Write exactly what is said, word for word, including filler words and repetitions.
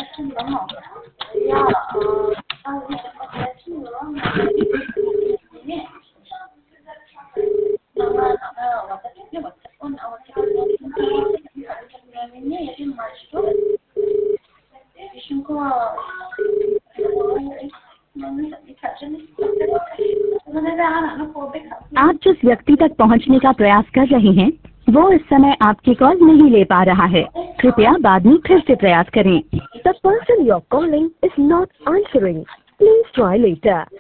Ja, äh, also ich habe आप जिस व्यक्ति तक पहुंचने का प्रयास कर रहे हैं वो इस समय आपकी कॉल नहीं ले पा रहा है। कृपया बाद में फिर से प्रयास करें। The person you're calling is not answering. Please try later.